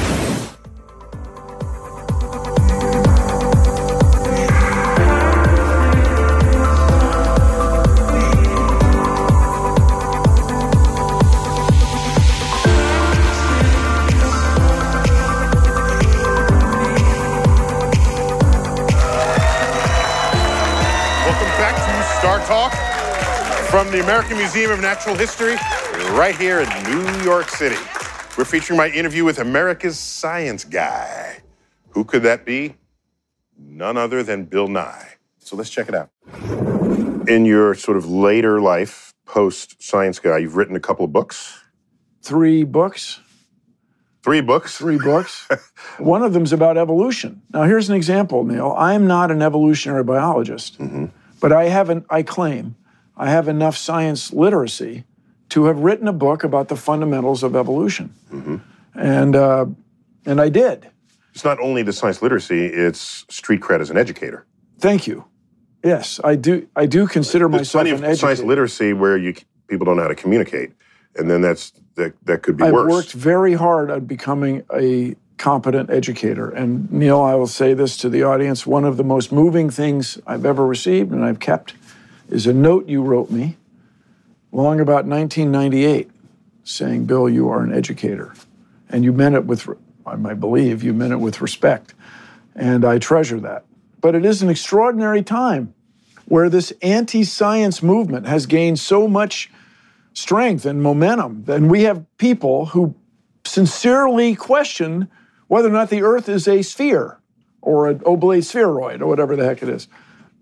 Star Talk from the American Museum of Natural History right here in New York City. We're featuring my interview with America's science guy. Who could that be? None other than Bill Nye. So let's check it out. In your sort of later life, post-science guy, you've written a couple of books. Three books. Three books? Three books. One of them's about evolution. Now, here's an example, Neil. I'm not an evolutionary biologist. Mm-hmm. But I haven't, I claim, I have enough science literacy to have written a book about the fundamentals of evolution. Mm-hmm. And, uh, and I did. It's not only the science literacy, it's street cred as an educator. Thank you. Yes, I do I do consider There's myself plenty an of educator. science literacy where you people don't know how to communicate, and then that's that that could be I've worse. worked very hard at becoming a competent educator. And Neil, I will say this to the audience, one of the most moving things I've ever received and I've kept is a note you wrote me long about nineteen ninety-eight saying, Bill, you are an educator. And you meant it with, I believe, you meant it with respect. And I treasure that. But it is an extraordinary time where this anti-science movement has gained so much strength and momentum. And we have people who sincerely question whether or not the Earth is a sphere or an oblate spheroid or whatever the heck it is.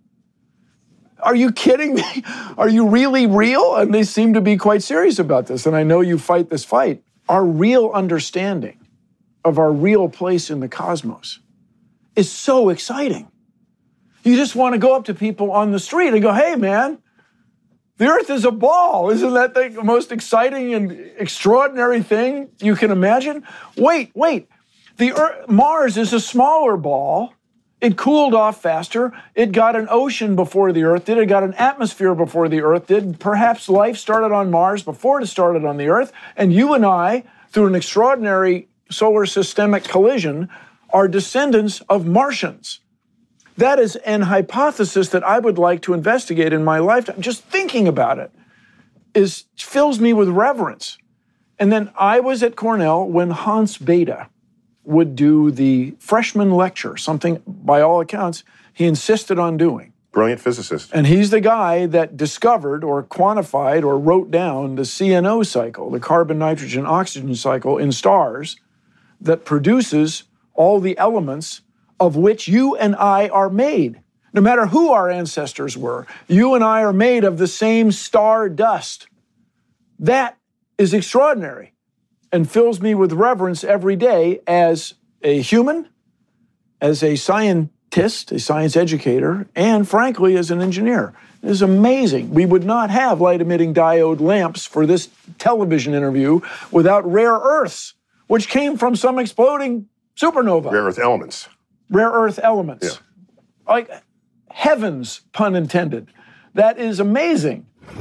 Are you kidding me? Are you really real? And they seem to be quite serious about this. And I know you fight this fight. Our real understanding of our real place in the cosmos is so exciting. You just want to go up to people on the street and go, hey, man, the Earth is a ball. Isn't that the most exciting and extraordinary thing you can imagine? Wait, wait. The Earth, Mars is a smaller ball. It cooled off faster. It got an ocean before the Earth did. It got an atmosphere before the Earth did. Perhaps life started on Mars before it started on the Earth. And you and I, through an extraordinary solar systemic collision, are descendants of Martians. That is an hypothesis that I would like to investigate in my lifetime. Just thinking about it is fills me with reverence. And then I was at Cornell when Hans Bethe would do the freshman lecture, something by all accounts he insisted on doing. Brilliant physicist. And he's the guy that discovered or quantified or wrote down the C N O cycle, the carbon, nitrogen, oxygen cycle in stars that produces all the elements of which you and I are made. No matter who our ancestors were, you and I are made of the same star dust. That is extraordinary and fills me with reverence every day as a human, as a scientist, a science educator, and frankly, as an engineer. It is amazing. We would not have light-emitting diode lamps for this television interview without rare earths, which came from some exploding supernova. Rare earth elements. Rare earth elements. Yeah. Like heavens, pun intended. That is amazing.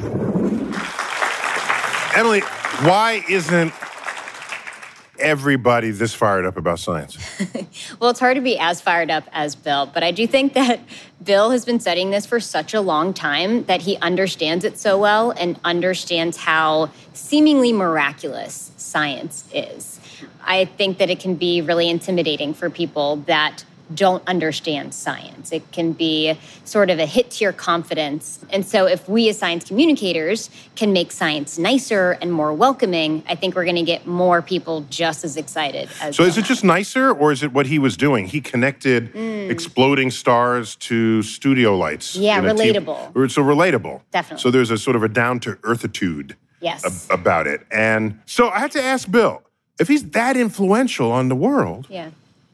Emily, why isn't everybody this fired up about science? Well, it's hard to be as fired up as Bill, but I do think that Bill has been studying this for such a long time that he understands it so well and understands how seemingly miraculous science is. I think that it can be really intimidating for people that don't understand science. It can be sort of a hit to your confidence. And so if we as science communicators can make science nicer and more welcoming, I think we're going to get more people just as excited as So is it just nicer, or is it what he was doing? He connected Mm. exploding stars to studio lights. Yeah, in a T V relatable. Or so relatable. Definitely. So there's a sort of a down-to-earthitude Yes. ab- about it. And so I had to ask Bill, if he's that influential on the world, Yeah.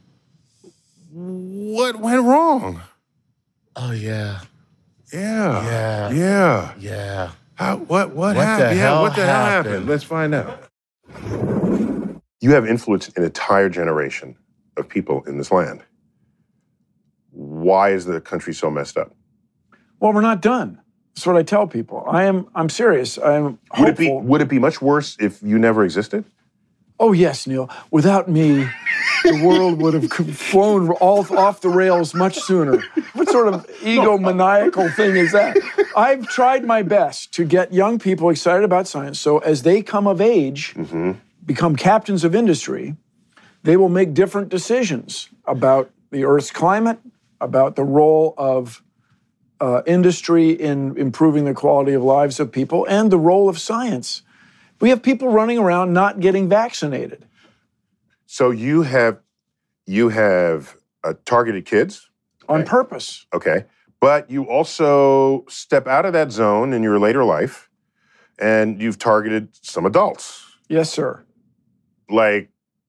what went wrong? Oh, yeah. Yeah. Yeah. Yeah. Yeah. How, what what, What the happened? Yeah, hell what the hell happened? happened? Let's find out. You have influenced an entire generation of people in this land. Why is the country so messed up? Well, we're not done. That's what I tell people. I am, I'm serious. I'm Would it be hopeful. would it be much worse if you never existed? Oh, yes, Neil. Without me, the world would have flown all off the rails much sooner. What sort of egomaniacal thing is that? I've tried my best to get young people excited about science, so as they come of age, Mm-hmm. become captains of industry, they will make different decisions about the Earth's climate, about the role of uh, industry in improving the quality of lives of people, and the role of science. We have people running around not getting vaccinated. So you have you have uh, targeted kids On purpose. Okay. But you also step out of that zone in your later life and you've targeted some adults. Yes, sir. Like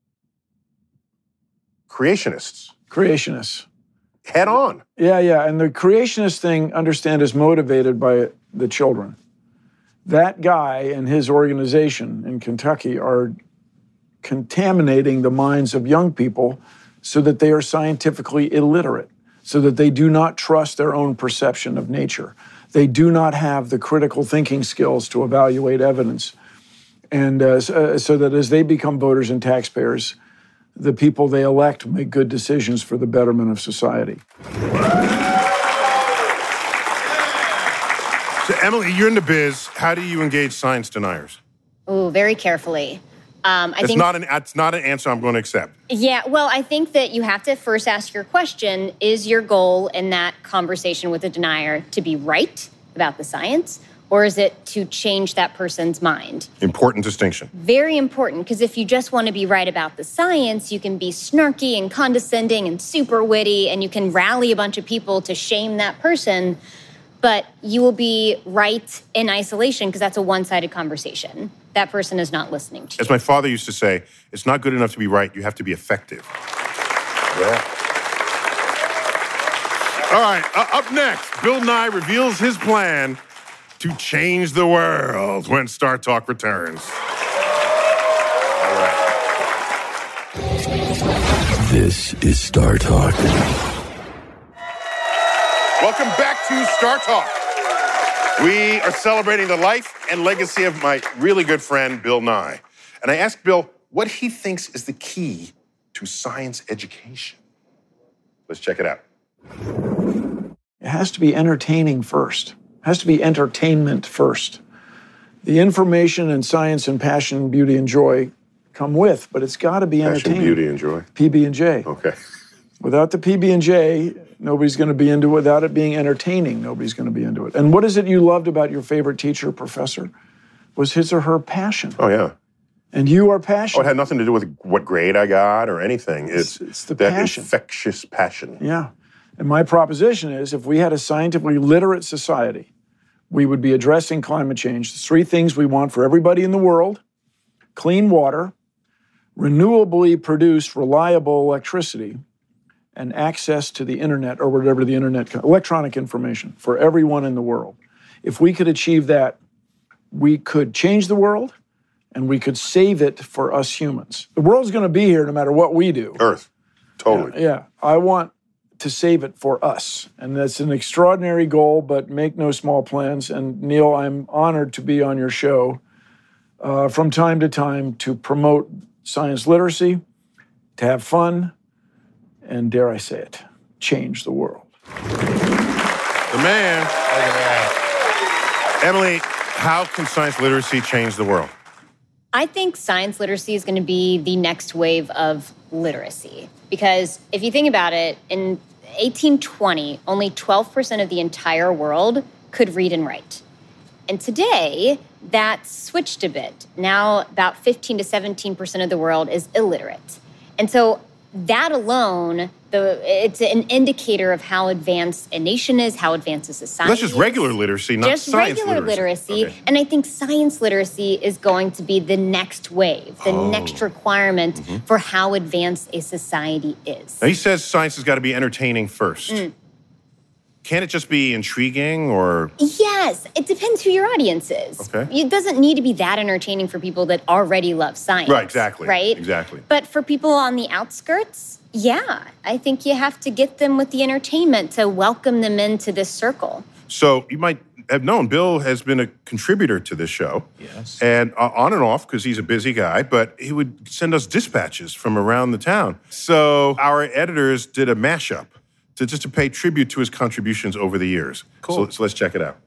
creationists. Creationists. Head on. Yeah, yeah. And the creationist thing, understand, is motivated by the children. That guy and his organization in Kentucky are contaminating the minds of young people so that they are scientifically illiterate, so that they do not trust their own perception of nature. They do not have the critical thinking skills to evaluate evidence. And uh, so that as they become voters and taxpayers, the people they elect make good decisions for the betterment of society. So, Emily, you're in the biz. How do you engage science deniers? Ooh, very carefully. Um, I it's think not an it's not an answer I'm going to accept. Yeah, well, I think that you have to first ask your question: is your goal in that conversation with a denier to be right about the science, or is it to change that person's mind? Important distinction. Very important, because if you just want to be right about the science, you can be snarky and condescending and super witty, and you can rally a bunch of people to shame that person. But you will be right in isolation because that's a one-sided conversation. That person is not listening to you. As my father used to say, it's not good enough to be right, you have to be effective. Yeah. All right, uh, up next, Bill Nye reveals his plan to change the world when Star Talk returns. All right. This is Star Talk. Welcome back to Star Talk. We are celebrating the life and legacy of my really good friend, Bill Nye. And I asked Bill what he thinks is the key to science education. Let's check it out. It has to be entertaining first. It has to be entertainment first. The information and science and passion, beauty, and joy come with, but it's got to be entertaining. Passion, beauty, and joy. P B and J. Okay. Without the P B and J, nobody's going to be into it. Without it being entertaining, nobody's going to be into it. And what is it you loved about your favorite teacher, professor? Was his or her passion. Oh, yeah. And you are passionate. Oh, it had nothing to do with what grade I got or anything. It's, It's, it's the that passion. infectious passion. Yeah. And my proposition is if we had a scientifically literate society, we would be addressing climate change. The three things we want for everybody in the world: clean water, renewably produced, reliable electricity, and access to the internet or whatever the internet, electronic information for everyone in the world. If we could achieve that, we could change the world and we could save it for us humans. The world's going to be here no matter what we do. Earth, totally. Yeah, yeah. I want to save it for us. And that's an extraordinary goal, but make no small plans. And Neil, I'm honored to be on your show uh, from time to time to promote science literacy, to have fun, and dare I say it, change the world. The man. Emily, how can science literacy change the world? I think science literacy is going to be the next wave of literacy. Because if you think about it, in eighteen twenty, only twelve percent of the entire world could read and write. And today, that's switched a bit. Now, about fifteen to seventeen percent of the world is illiterate. And so that alone, the, it's an indicator of how advanced a nation is, how advanced a society That's just regular literacy, not just science regular literacy. literacy. Okay. And I think science literacy is going to be the next wave, the Oh. next requirement Mm-hmm. for how advanced a society is. Now, he says science has got to be entertaining first. Mm. Can't it just be intriguing or... Yes, it depends who your audience is. Okay. It doesn't need to be that entertaining for people that already love science. Right, exactly. Right? Exactly. But for people on the outskirts, yeah, I think you have to get them with the entertainment to welcome them into this circle. So you might have known Bill has been a contributor to this show. Yes. And uh, on and off, because he's a busy guy, but he would send us dispatches from around the town. So our editors did a mashup to just to pay tribute to his contributions over the years. Cool. So, so let's check it out.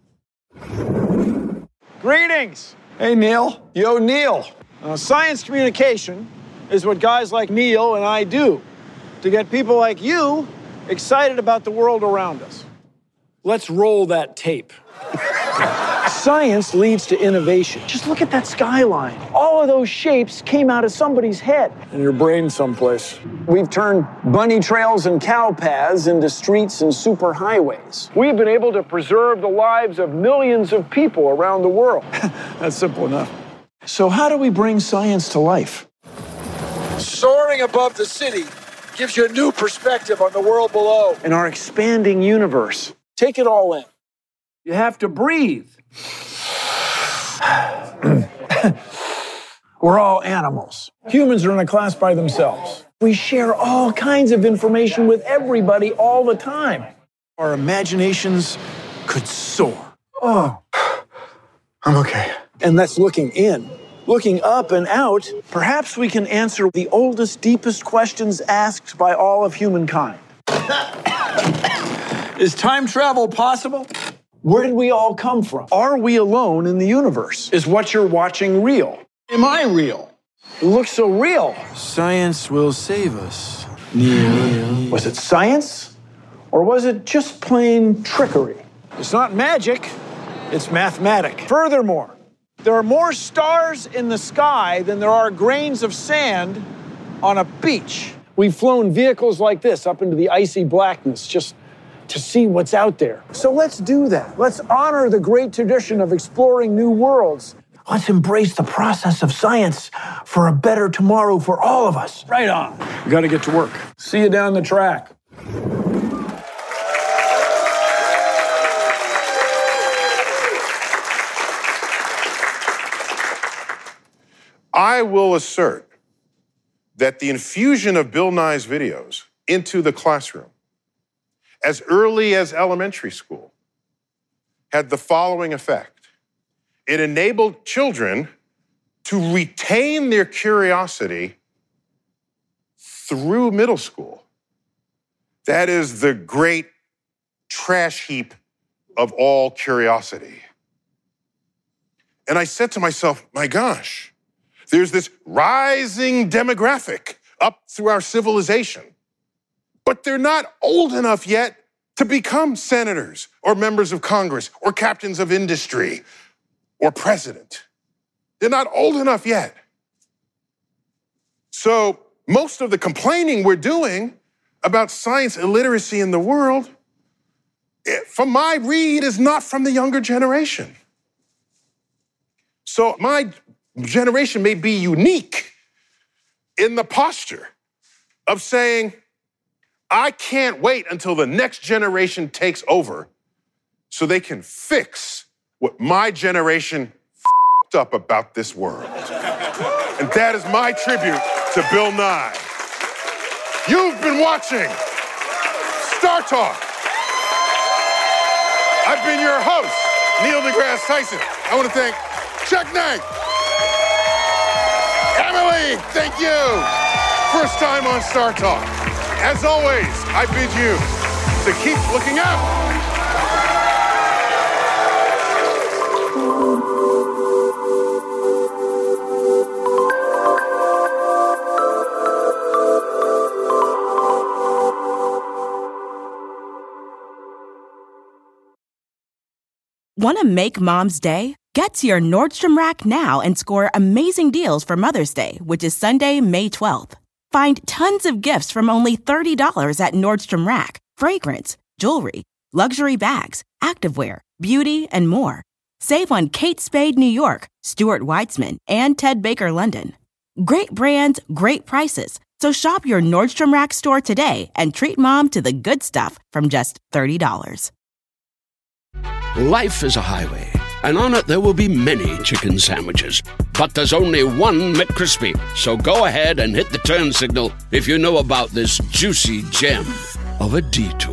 Greetings. Hey, Neil. Yo, Neil. Uh, science communication is what guys like Neil and I do to get people like you excited about the world around us. Let's roll that tape. Science leads to innovation. Just look at that skyline. All of those shapes came out of somebody's head. In your brain someplace. We've turned bunny trails and cow paths into streets and superhighways. We've been able to preserve the lives of millions of people around the world. That's simple enough. So how do we bring science to life? Soaring above the city gives you a new perspective on the world below. In our expanding universe. Take it all in. You have to breathe. We're all animals. Humans are in a class by themselves. We share all kinds of information with everybody all the time. Our imaginations could soar. Oh, I'm okay. And that's looking in. Looking up and out, perhaps we can answer the oldest, deepest questions asked by all of humankind. Is time travel possible? Where did we all come from? Are we alone in the universe? Is what you're watching real? Am I real? It looks so real. Science will save us. Neil. Was it science? Or was it just plain trickery? It's not magic, it's mathematic. Furthermore, there are more stars in the sky than there are grains of sand on a beach. We've flown vehicles like this up into the icy blackness just to see what's out there. So let's do that. Let's honor the great tradition of exploring new worlds. Let's embrace the process of science for a better tomorrow for all of us. Right on. We got to get to work. See you down the track. I will assert that the infusion of Bill Nye's videos into the classroom as early as elementary school had the following effect. It enabled children to retain their curiosity through middle school. That is the great trash heap of all curiosity. And I said to myself, my gosh, there's this rising demographic up through our civilization, but they're not old enough yet to become senators or members of Congress or captains of industry or president. They're not old enough yet. So most of the complaining we're doing about science illiteracy in the world, from my read, is not from the younger generation. So my generation may be unique in the posture of saying, I can't wait until the next generation takes over so they can fix what my generation f***ed up about this world. And that is my tribute to Bill Nye. You've been watching Star Talk. I've been your host, Neil deGrasse Tyson. I want to thank Chuck Knight. Emily, thank you. First time on Star Talk. As always, I bid you to keep looking up. Want to make Mom's day? Get to your Nordstrom Rack now and score amazing deals for Mother's Day, which is Sunday, May twelfth. Find tons of gifts from only thirty dollars at Nordstrom Rack. Fragrance, jewelry, luxury bags, activewear, beauty, and more. Save on Kate Spade New York, Stuart Weitzman, and Ted Baker London. Great brands, great prices. So shop your Nordstrom Rack store today and treat Mom to the good stuff from just thirty dollars. Life is a highway, and on it there will be many chicken sandwiches. But there's only one McCrispy. So go ahead and hit the turn signal if you know about this juicy gem of a detour.